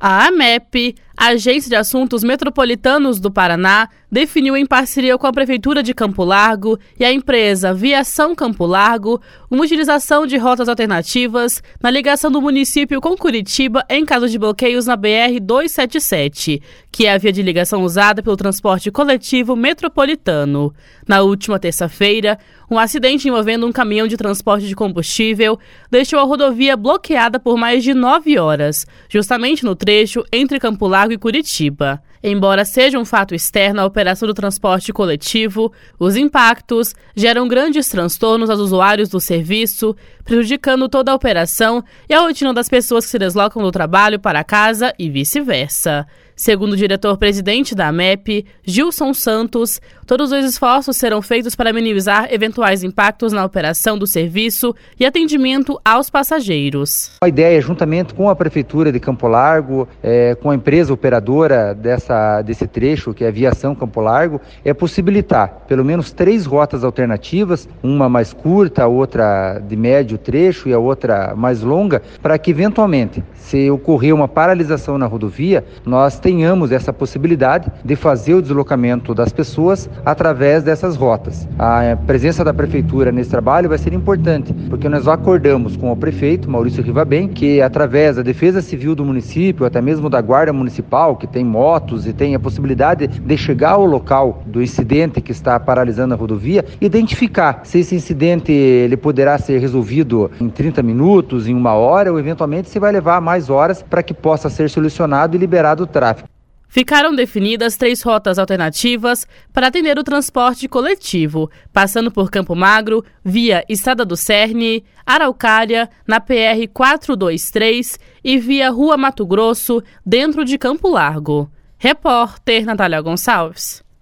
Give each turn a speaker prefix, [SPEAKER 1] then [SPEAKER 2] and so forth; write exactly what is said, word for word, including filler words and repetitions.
[SPEAKER 1] A AMEP, a Agência de Assuntos Metropolitanos do Paraná, definiu em parceria com a Prefeitura de Campo Largo e a empresa Viação Campo Largo uma utilização de rotas alternativas na ligação do município com Curitiba em caso de bloqueios na B R duzentos e setenta e sete, que é a via de ligação usada pelo transporte coletivo metropolitano. Na última terça-feira, um acidente envolvendo um caminhão de transporte de combustível deixou a rodovia bloqueada por mais de nove horas, justamente no trecho entre Campo Largo e Curitiba. Embora seja um fato externo à operação do transporte coletivo, os impactos geram grandes transtornos aos usuários do serviço, prejudicando toda a operação e a rotina das pessoas que se deslocam do trabalho para casa e vice-versa. Segundo o diretor-presidente da AMEP, Gilson Santos, todos os esforços serão feitos para minimizar eventuais impactos na operação do serviço e atendimento aos passageiros.
[SPEAKER 2] A ideia, juntamente com a Prefeitura de Campo Largo, é, com a empresa operadora dessa, desse trecho, que é a Viação Campo Largo, é possibilitar pelo menos três rotas alternativas, uma mais curta, a outra de médio trecho e a outra mais longa, para que eventualmente, se ocorrer uma paralisação na rodovia, nós tenhamos essa possibilidade de fazer o deslocamento das pessoas através dessas rotas. A presença da Prefeitura nesse trabalho vai ser importante, porque nós acordamos com o prefeito, Maurício Rivabem, que através da Defesa Civil do município, até mesmo da Guarda Municipal, que tem motos e tem a possibilidade de chegar ao local do incidente que está paralisando a rodovia, identificar se esse incidente ele poderá ser resolvido em trinta minutos, em uma hora, ou eventualmente se vai levar mais horas para que possa ser solucionado e liberado o tráfego.
[SPEAKER 1] Ficaram definidas três rotas alternativas para atender o transporte coletivo, passando por Campo Magro, via Estrada do Cerne, Araucária, na P R quatrocentos e vinte e três e via Rua Mato Grosso, dentro de Campo Largo. Repórter Natália Gonçalves.